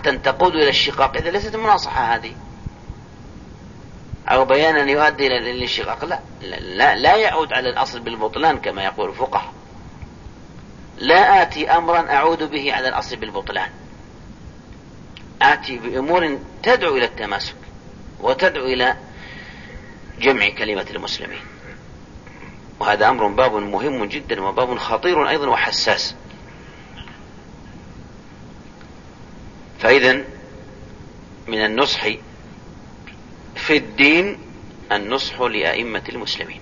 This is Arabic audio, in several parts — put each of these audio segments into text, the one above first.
تقود إلى الشقاق إذا ليست مناصحة هذه، أو بيانا يؤدي إلى الانشقاق، لا يعود على الأصل بالبطلان كما يقول الفقهاء. لا آتي أمرا أعود به على الأصل بالبطلان، آتي بأمور تدعو إلى التماسك وتدعو إلى جمع كلمة المسلمين، وهذا أمر باب مهم جدا وباب خطير أيضا وحساس. فإذا من النصح في الدين النصح لأئمة المسلمين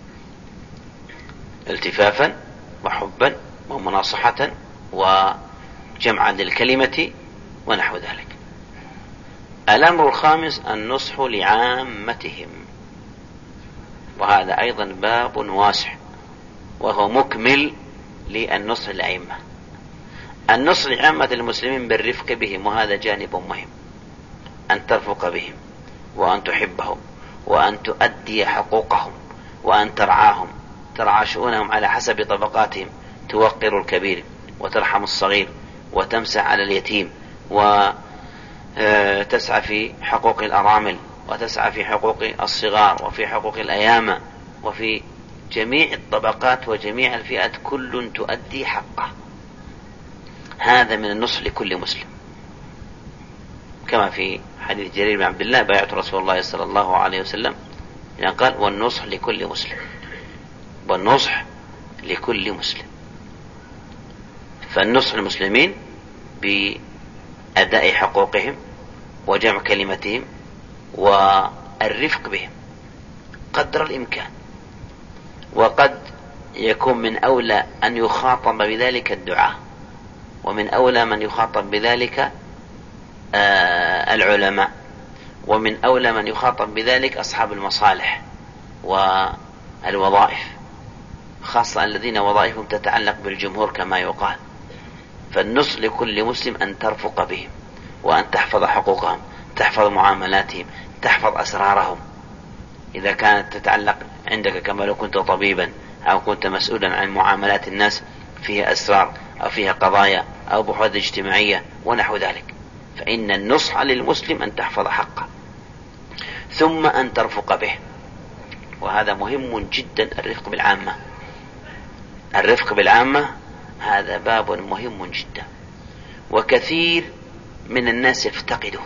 التفافا وحبا ومناصحة وجمعا للكلمة ونحو ذلك. الأمر الخامس النصح لعامتهم، وهذا أيضا باب واسع وهو مكمل للنصح للأئمة. النصح لعامة المسلمين بالرفق بهم، وهذا جانب مهم، أن ترفق بهم وأن تحبهم وأن تؤدي حقوقهم وأن ترعاهم، ترعى شؤونهم على حسب طبقاتهم، توقر الكبير وترحم الصغير وتمسح على اليتيم وتسعى في حقوق الأرامل وتسعى في حقوق الصغار وفي حقوق الأيامى وفي جميع الطبقات وجميع الفئات كل تؤدي حقه. هذا من النصح لكل مسلم، كما في حديث جرير بن عبد الله بايعت رسول الله صلى الله عليه وسلم يعني قال والنصح لكل مسلم، والنصح لكل مسلم. فالنصح للمسلمين بأداء حقوقهم وجمع كلمتهم والرفق بهم قدر الإمكان، وقد يكون من أولى أن يخاطب بذلك الدعاة، ومن أولى من يخاطب بذلك العلماء، ومن أولى من يخاطب بذلك أصحاب المصالح والوظائف، خاصة الذين وظائفهم تتعلق بالجمهور كما يقال. فالنصح لكل مسلم أن ترفق بهم وأن تحفظ حقوقهم، تحفظ معاملاتهم، تحفظ أسرارهم إذا كانت تتعلق عندك، كما لو كنت طبيبا أو كنت مسؤولا عن معاملات الناس فيها أسرار أو فيها قضايا أو بحوث اجتماعية ونحو ذلك. فإن النصح للمسلم أن تحفظ حقه ثم أن ترفق به، وهذا مهم جدا. الرفق بالعامة، الرفق بالعامة هذا باب مهم جدا، وكثير من الناس يفتقده.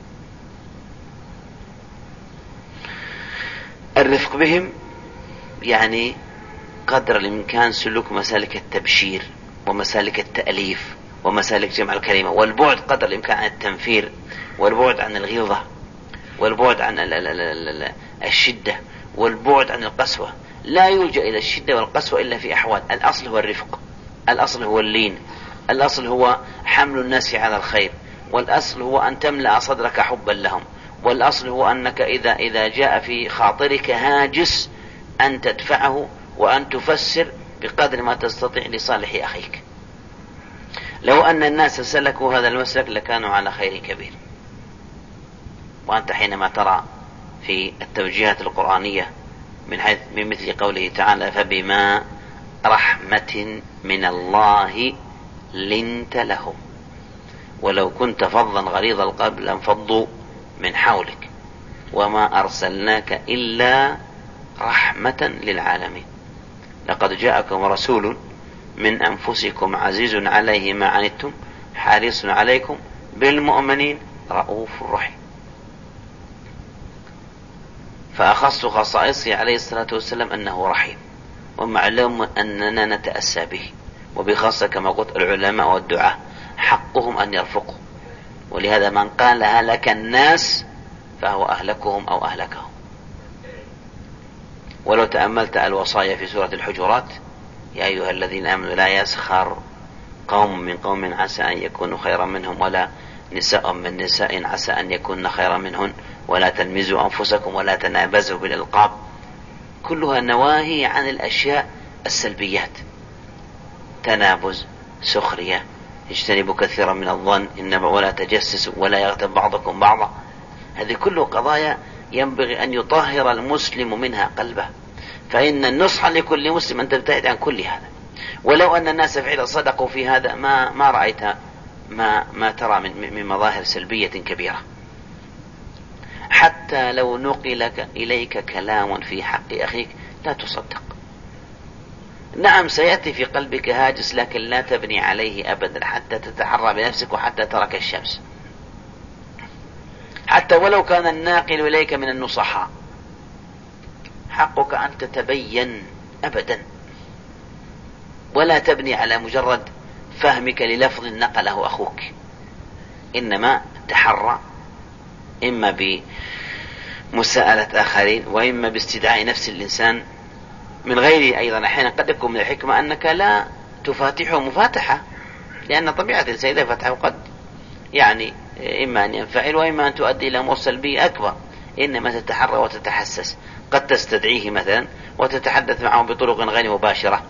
الرفق بهم يعني قدر الإمكان سلوك مسالك التبشير ومسالك التأليف ومسالك جمع الكلمة، والبعد قدر الإمكان عن التنفير، والبعد عن الغلظة، والبعد عن الشدة، والبعد عن القسوة. لا يلجأ إلى الشدة والقسوة إلا في أحوال. الأصل هو الرفق، الأصل هو اللين، الأصل هو حمل الناس على الخير، والأصل هو أن تملأ صدرك حبا لهم، والأصل هو أنك إذا جاء في خاطرك هاجس أن تدفعه وأن تفسر بقدر ما تستطيع لصالح أخيك. لو أن الناس سلكوا هذا المسلك لكانوا على خير كبير. وأنت حينما ترى في التوجيهات القرآنية من مثل قوله تعالى فبما رحمة من الله لنت لهم ولو كنت فظا غليظ القلب لانفضوا من حولك وما أرسلناك إلا رحمة للعالمين لقد جاءكم رسول من أنفسكم عزيز عليه ما عنتم حريص عليكم بالمؤمنين رؤوف رحيم. فأخص خصائصه عليه الصلاة والسلام أنه رحيم، ومعلوم أننا نتأسى به، وبخاصة كما قلت العلماء والدعاة حقهم أن يرفقوا، ولهذا من قال هلك الناس فهو أهلكهم أو أهلكهم. ولو تأملت الوصايا في سورة الحجرات يا أيها الذين آمنوا لا يسخر قوم من قوم عسى أن يكونوا خيرا منهم ولا نساء من نساء عسى أن يكون خيرا منهن ولا تلمزوا أنفسكم ولا تنابزوا بالألقاب، كلها نواهي عن الأشياء السلبيات. تنابز، سخرية، اجتنبوا كثيرا من الظن، إنما ولا تجسسوا ولا يغتب بعضكم بعضا. هذه كله قضايا ينبغي أن يطهر المسلم منها قلبه. فإن النصح لكل مسلم أن تبتعد عن كل هذا. ولو أن الناس فعلا صدقوا في هذا ما رأيت ما ترى من مظاهر سلبية كبيرة. حتى لو نقل إليك كلام في حق أخيك لا تصدق. نعم سيأتي في قلبك هاجس، لكن لا تبني عليه أبدا حتى تتحرى بنفسك وحتى ترك الشمس. حتى ولو كان الناقل إليك من النصحاء، حقك أن تتبين أبدا، ولا تبني على مجرد فهمك للفظ نقله أخوك، إنما تحرى إما بمساءلة آخرين وإما باستدعاء نفس الإنسان من غيره. أيضا أحيانا قد يكون من الحكمة أنك لا تفاتحه مفاتحة، لأن طبيعة الإنسان إذا فتحه قد يعني إما أن ينفعل وإما أن تؤدي إلى أمور سلبية أكبر. إنما تتحرى وتتحسس، قد تستدعيه مثلا وتتحدث معه بطرق غير مباشرة،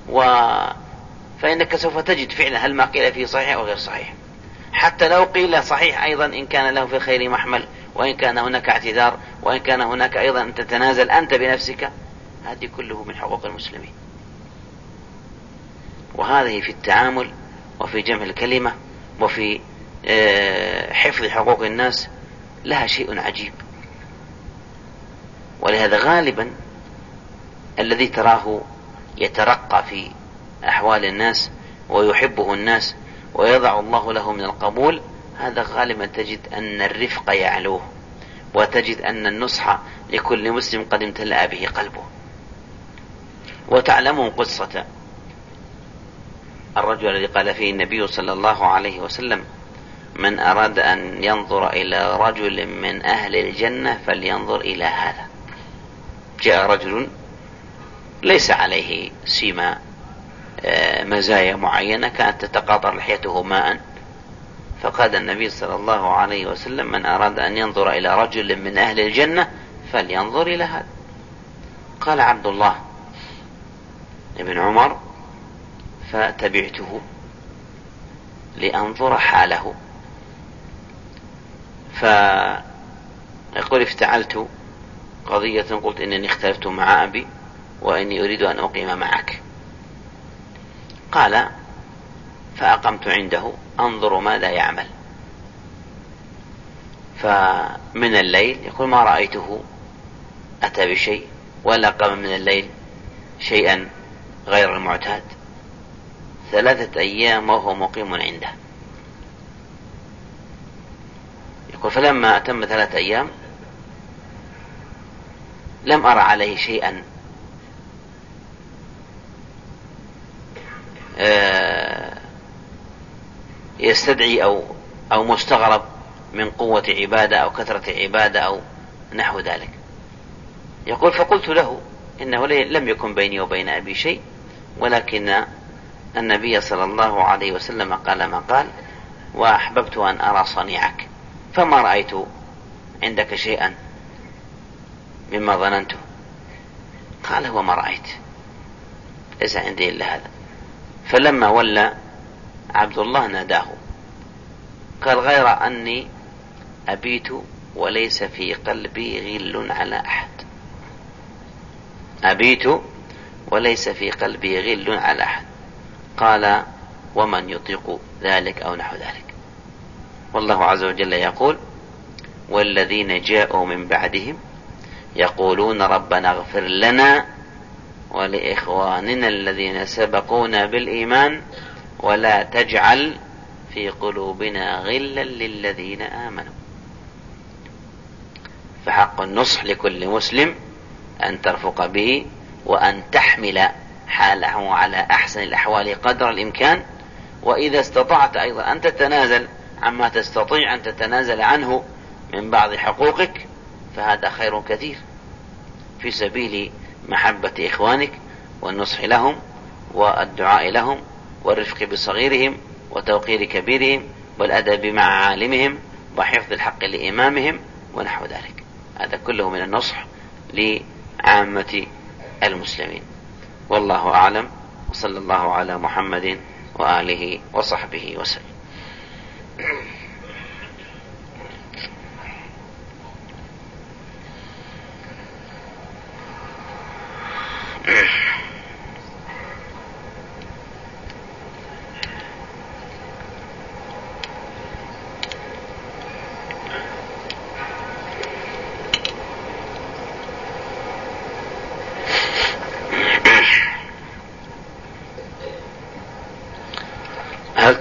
فإنك سوف تجد فعلا هل ما قيل فيه صحيح أو غير صحيح. حتى لو قيل صحيح أيضا إن كان له في الخير محمل، وإن كان هناك اعتذار، وإن كان هناك أيضا أن تتنازل أنت بنفسك، هذه كله من حقوق المسلمين. وهذه في التعامل وفي جمع الكلمة وفي حفظ حقوق الناس لها شيء عجيب. ولهذا غالبا الذي تراه يترقى في أحوال الناس ويحبه الناس ويضع الله له من القبول، هذا غالبا تجد أن الرفق يعلوه، وتجد أن النصح لكل مسلم قد امتلأ به قلبه. وتعلمون قصة الرجل الذي قال فيه النبي صلى الله عليه وسلم: من أراد أن ينظر إلى رجل من أهل الجنة فلينظر إلى هذا. جاء رجل ليس عليه سيما مزايا معينة، كانت تتقاطر لحيته ماء، فقال النبي صلى الله عليه وسلم: من أراد أن ينظر إلى رجل من أهل الجنة فلينظر إلى هذا. قال عبد الله ابن عمر: فتبعته لأنظر حاله، فيقول: افتعلت قضية قلت إنني اختلفت مع أبي وإني أريد أن أقيم معك. قال: فأقمت عنده أنظر ماذا يعمل. فمن الليل يقول ما رأيته أتى بشيء ولا قام من الليل شيئا غير المعتاد. 3 أيام وهو مقيم عنده. يقول: فلما أتم 3 أيام لم أرى عليه شيئا يستدعي أو مستغرب من قوة عبادة أو كثرة عبادة أو نحو ذلك. يقول: فقلت له إنه لم يكن بيني وبين أبي شيء، ولكن النبي صلى الله عليه وسلم قال ما قال، وأحببت أن أرى صنيعك، فما رأيت عندك شيئا مما ظننته. قال: هو ما رأيت، ليس عندي إلا هذا. فلما ولى عبد الله ناداه، قال: غير أني أبيت وليس في قلبي غل على أحد. أبيت وليس في قلبي غل على أحد. قال: ومن يطيق ذلك أو نحو ذلك. والله عز وجل يقول: والذين جاءوا من بعدهم يقولون ربنا اغفر لنا ولإخواننا الذين سبقونا بالإيمان ولا تجعل في قلوبنا غلا للذين آمنوا. فحق النصح لكل مسلم أن ترفق به وأن تحمل حاله على أحسن الأحوال قدر الإمكان، وإذا استطعت أيضا أن تتنازل عما تستطيع أن تتنازل عنه من بعض حقوقك، فهذا خير كثير في سبيل محبة إخوانك والنصح لهم والدعاء لهم والرفق بصغيرهم وتوقير كبيرهم والأدب مع عالمهم وحفظ الحق لإمامهم ونحو ذلك. هذا كله من النصح لعامة المسلمين. والله أعلم، وصلى الله على محمد وآله وصحبه وسلم.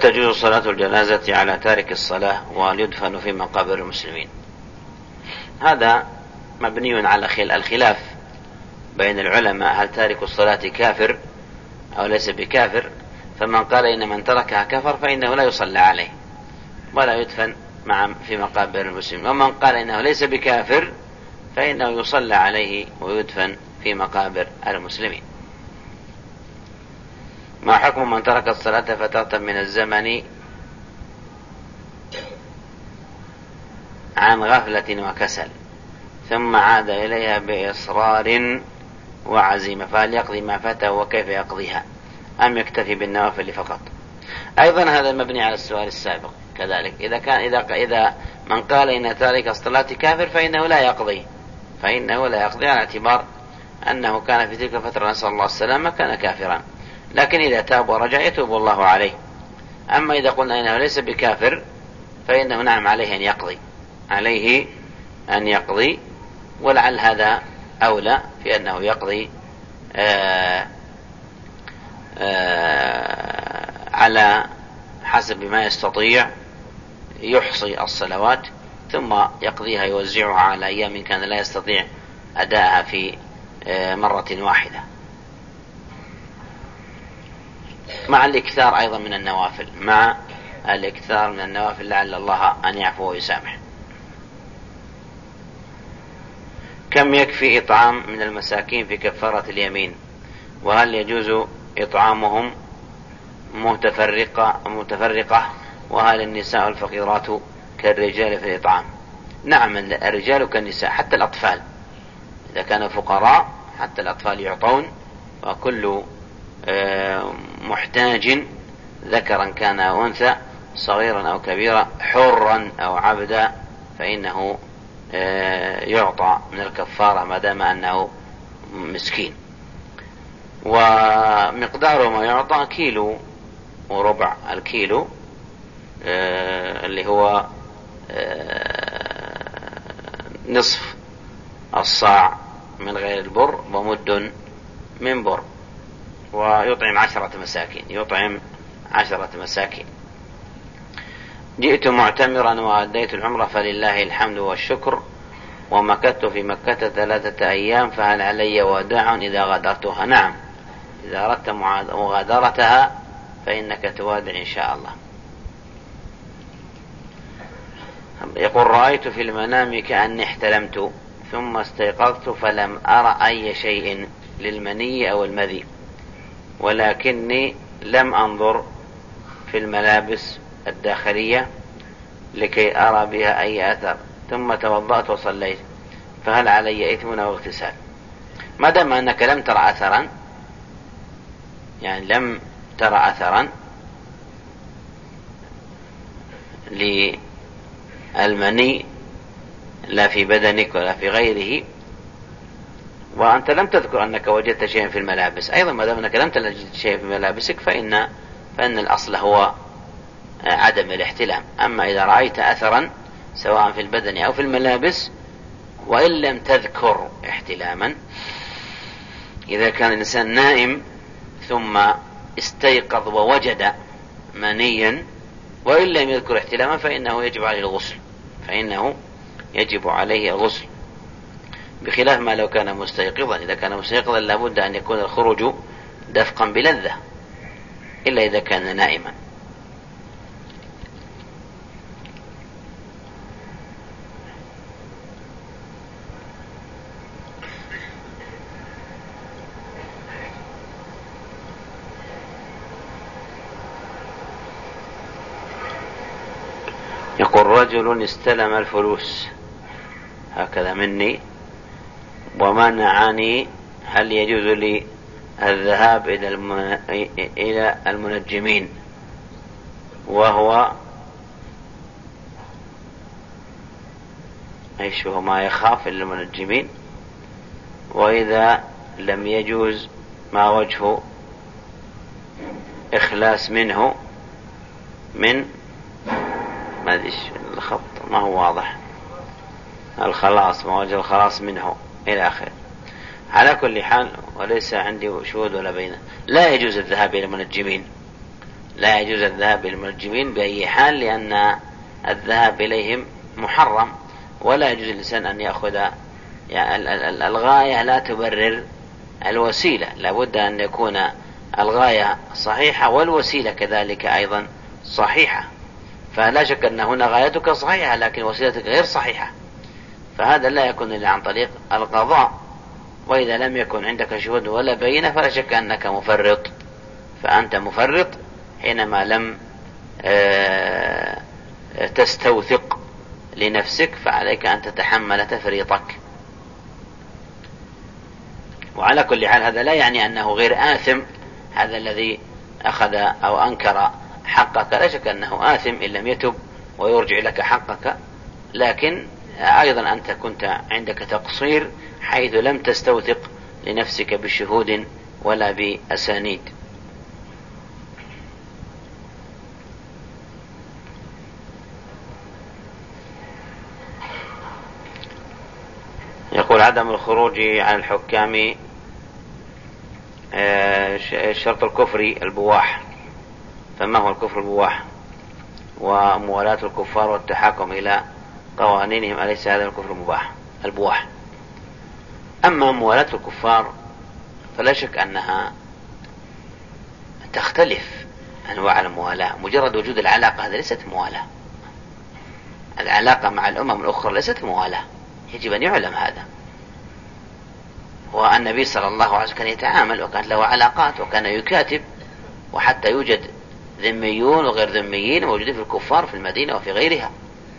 هل تجوز صلاة الجنازة على تارك الصلاة وهل يدفن في مقابر المسلمين؟ هذا مبني على الخلاف بين العلماء، هل تارك الصلاة كافر أو ليس بكافر؟ فمن قال إن من تركها كفر فإنه لا يصلى عليه ولا يدفن في مقابر المسلمين، ومن قال إنه ليس بكافر فإنه يصلى عليه ويدفن في مقابر المسلمين. ما حكم من ترك الصلاة فترة من الزمن عن غفلة وكسل ثم عاد إليها بإصرار وعزيمة، فهل يقضي ما فاته وكيف يقضيها أم يكتفي بالنوافل فقط؟ أيضا هذا مبني على السؤال السابق كذلك. إذا من قال إن تارك الصلاة كافر فإنه لا يقضي على اعتبار أنه كان في تلك الفترة نسأل الله السلامة كان كافرا، لكن إذا تاب ورجع يتوب الله عليه. أما إذا قلنا إنه ليس بكافر فإنه نعم عليه أن يقضي ولعل هذا أولى في أنه يقضي على حسب ما يستطيع، يحصي الصلوات ثم يقضيها يوزعها على أيام كان لا يستطيع أداءها في مرة واحدة، مع الإكثار أيضا من النوافل لعل الله أن يعفو ويسامح. كم يكفي إطعام من المساكين في كفارة اليمين؟ وهل يجوز إطعامهم متفرقة؟ وهل النساء الفقيرات كالرجال في الإطعام؟ نعم، الرجال كالنساء حتى الأطفال إذا كانوا فقراء حتى الأطفال يعطون، وكل محتاج ذكرا كان أو أنثى صغيرا أو كبيرا حرا أو عبدا فإنه يعطى من الكفارة ما دام أنه مسكين. ومقدار ما يعطى كيلو وربع الكيلو اللي هو نصف الصاع من غير البر ومد من بر، ويطعم 10 مساكين. جئت معتمرا وأديت العمرة فلله الحمد والشكر، ومكثت في مكة 3 أيام، فهل علي وداع إذا غادرتها؟ نعم، إذا أردت مغادرتها فإنك توادع إن شاء الله. يقول رأيت في المنام كأني احتلمت ثم استيقظت فلم أرى أي شيء للمني أو المذي، ولكني لم أنظر في الملابس الداخلية لكي أرى بها أي أثر، ثم توضأت وصليت، فهل علي إثم أو اغتسال؟ ما دام أنك لم ترى أثرا، يعني لم ترى أثرا للمني لا في بدنك ولا في غيره، وأنت لم تذكر أنك وجدت شيئا في الملابس أيضا، ما دام أنك لم تجد شيئا في ملابسك فإن الأصل هو عدم الاحتلام. أما إذا رأيت أثرا سواء في البدن أو في الملابس وإن لم تذكر احتلاما، إذا كان الإنسان نائم ثم استيقظ ووجد منيا وإن لم يذكر احتلاما فإنه يجب عليه الغسل، بخلاف ما لو كان مستيقظا. إذا كان مستيقظا لابد أن يكون الخروج دفقا بلذة، إلا إذا كان نائما. يقول رجل استلم الفلوس هكذا مني ومنعني، هل يجوز لي الذهاب إلى المنجمين وهو ما يخاف إلا المنجمين؟ وإذا لم يجوز ما وجه إخلاص منه من ما أدري الخط ما هو واضح، الخلاص ما وجه الخلاص منه إلى آخره. على كل حال وليس عندي شهود ولا بينة، لا يجوز الذهاب إلى المنجمين لا يجوز الذهاب للمنجمين بأي حال، لأن الذهاب إليهم محرم، ولا يجوز الإنسان أن يأخذ، يعني الغاية لا تبرر الوسيلة، لابد أن يكون الغاية صحيحة والوسيلة كذلك أيضا صحيحة. فلا شك أن هنا غايتك صحيحة لكن وسيلتك غير صحيحة، فهذا لا يكون إلا عن طريق القضاء. وإذا لم يكن عندك شهود ولا بينة فلا شك أنك مفرط، فأنت مفرط حينما لم تستوثق لنفسك، فعليك أن تتحمل تفريطك. وعلى كل حال هذا لا يعني أنه غير آثم، هذا الذي أخذ أو أنكر حقك لا شك أنه آثم إن لم يتب ويرجع لك حقك، لكن أيضا أنت كنت عندك تقصير حيث لم تستوثق لنفسك بشهود ولا بأسانيد. يقول عدم الخروج عن الحكام شرط الكفر البواح، فما هو الكفر البواح؟ وموالاة الكفار والتحاكم إلى قوانينهم، أليس هذا الكفر البواح؟ أما موالاة الكفار فلا شك أنها تختلف أنواع الموالاة، مجرد وجود العلاقة هذا ليست موالاة، العلاقة مع الأمم الأخرى ليست موالاة، يجب أن يعلم هذا. والنبي صلى الله عليه وسلم كان يتعامل وكانت له علاقات وكان يكاتب، وحتى يوجد ذميون وغير ذميين موجودين في الكفار في المدينة وفي غيرها،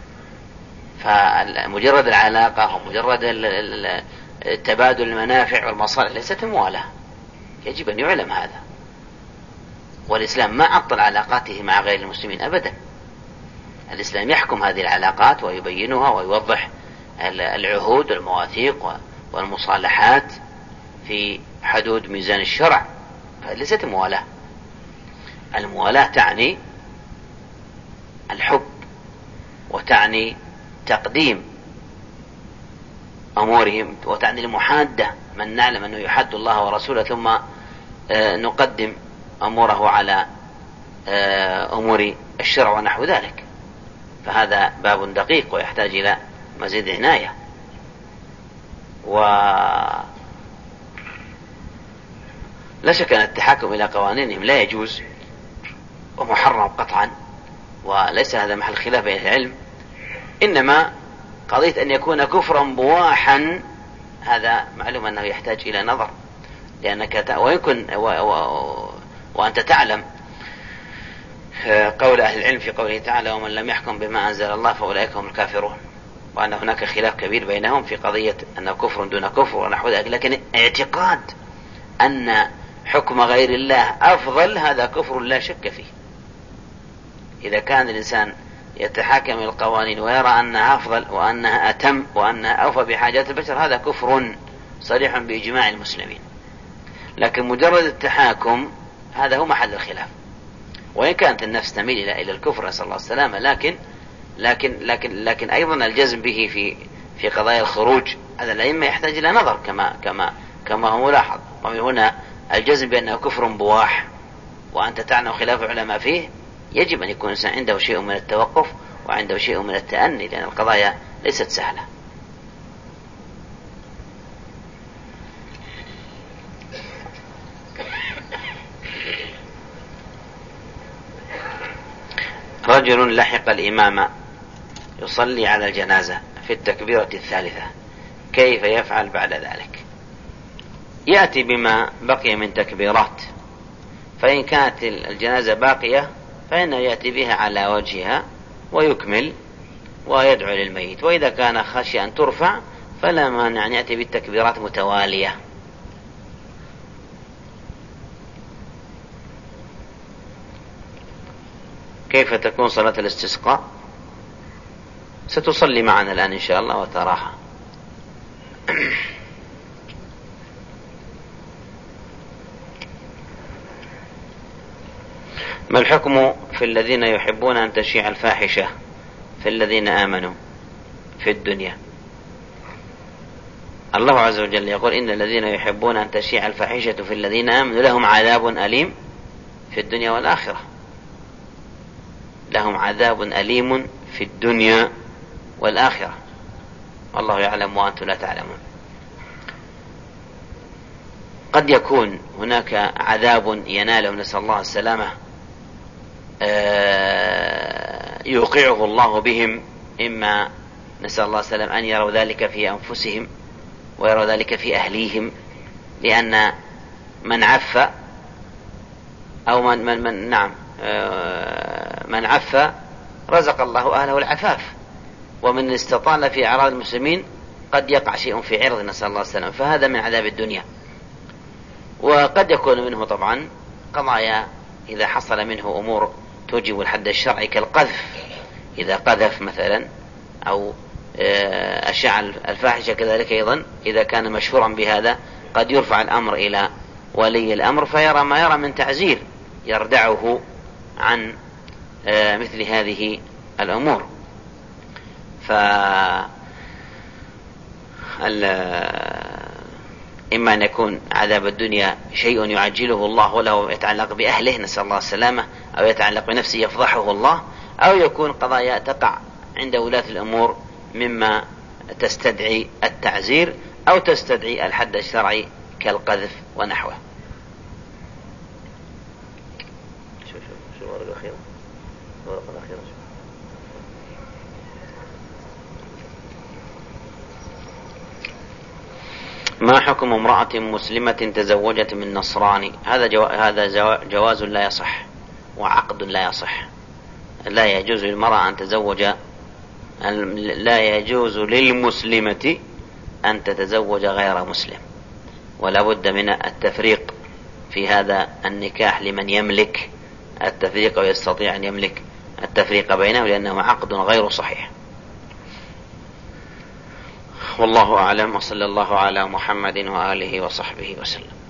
فمجرد العلاقة ومجرد تبادل المنافع والمصالح ليست موالاة، يجب أن يعلم هذا. والإسلام ما عطل علاقاته مع غير المسلمين أبدا، الإسلام يحكم هذه العلاقات ويبينها ويوضح العهود والمواثيق والمصالحات في حدود ميزان الشرع، فليست موالاة. الموالاة تعني الحب وتعني تقديم أمورهم وتعني المحادة، من نعلم أنه يحد الله ورسوله ثم نقدم أموره على أمور الشرع ونحو ذلك، فهذا باب دقيق ويحتاج إلى مزيد عناية. ولا شك أن التحاكم إلى قوانينهم لا يجوز ومحرم قطعا، وليس هذا محل خلاف بين العلم، إنما قضية أن يكون كفرا بواحا هذا معلوم أنه يحتاج إلى نظر، لأنك وأنت تعلم قول أهل العلم في قوله تعالى ومن لم يحكم بما أنزل الله فأولئك هم الكافرون، وأن هناك خلاف كبير بينهم في قضية أنه كفر دون كفر ونحو ذلك، لكن اعتقاد أن حكم غير الله أفضل هذا كفر لا شك فيه. إذا كان الإنسان يتحاكم إلى القوانين ويرى أنها أفضل وأنها أتم وأنها أوفى بحاجات البشر هذا كفر صريح بإجماع المسلمين، لكن مجرد التحاكم هذا هو محل الخلاف، وإن كانت النفس تميل إلى الكفر نسأل الله السلامة، لكن أيضا الجزم به في قضايا الخروج هذا الأئمة يحتاج إلى نظر كما هو ملاحظ. ومن هنا الجزم بأنه كفر بواح وأنت تعلم خلاف العلماء فيه، يجب أن يكون الإنسان عنده شيء من التوقف وعنده شيء من التأني، لأن القضايا ليست سهلة. رجل لحق الإمام يصلي على الجنازة في التكبيرة الثالثة، كيف يفعل بعد ذلك؟ يأتي بما بقي من تكبيرات، فإن كانت الجنازة باقية فإنه يأتي بها على وجهها ويكمل ويدعو للميت، وإذا كان خشي أن ترفع فلا مانع أن يأتي بالتكبيرات متوالية. كيف تكون صلاة الاستسقاء؟ ستصلي معنا الآن إن شاء الله وتراها. ما الحكم في الذين يحبون أن تشيع الفاحشة في الذين آمنوا في الدنيا؟ الله عز وجل يقول إن الذين يحبون أن تشيع الفاحشة في الذين آمنوا لهم عذاب أليم في الدنيا والآخرة. لهم عذاب أليم في الدنيا والآخرة والله يعلم وأنتم لا تعلمون. قد يكون هناك عذاب ينالهم نسأل الله السلامة يوقعه الله بهم، إما نسأل الله السلام أن يروا ذلك في أنفسهم ويروا ذلك في أهليهم، لأن من عف أو من عف رزق الله أهله العفاف، ومن استطال في أعراض المسلمين قد يقع شيء في عرض نسأل الله السلام، فهذا من عذاب الدنيا. وقد يكون منه طبعا قضايا إذا حصل منه أمور توجب الحد الشرعي كالقذف، إذا قذف مثلا أو أشاع الفاحشة، كذلك أيضا إذا كان مشهورا بهذا قد يرفع الأمر إلى ولي الأمر فيرى ما يرى من تعزير يردعه عن مثل هذه الأمور. إما أن يكون عذاب الدنيا شيء يعجله الله له يتعلق بأهله نسأل الله السلامة، أو يتعلق بنفسه يفضحه الله، أو يكون قضايا تقع عند ولاة الأمور مما تستدعي التعزير أو تستدعي الحد الشرعي كالقذف ونحوه. شو الورقة الأخيرة؟ الورقة الأخيرة ما حكم امرأة مسلمة تزوجت من نصراني؟ هذا جواز لا يصح وعقد لا يصح. لا يجوز للمرأة أن تزوج، لا يجوز للمسلمة أن تتزوج غير مسلم، ولا بد من التفريق في هذا النكاح لمن يملك التفريق ويستطيع أن يملك التفريق بينه، لأنه عقد غير صحيح. والله أعلم، وصلى الله على محمد وآله وصحبه وسلم.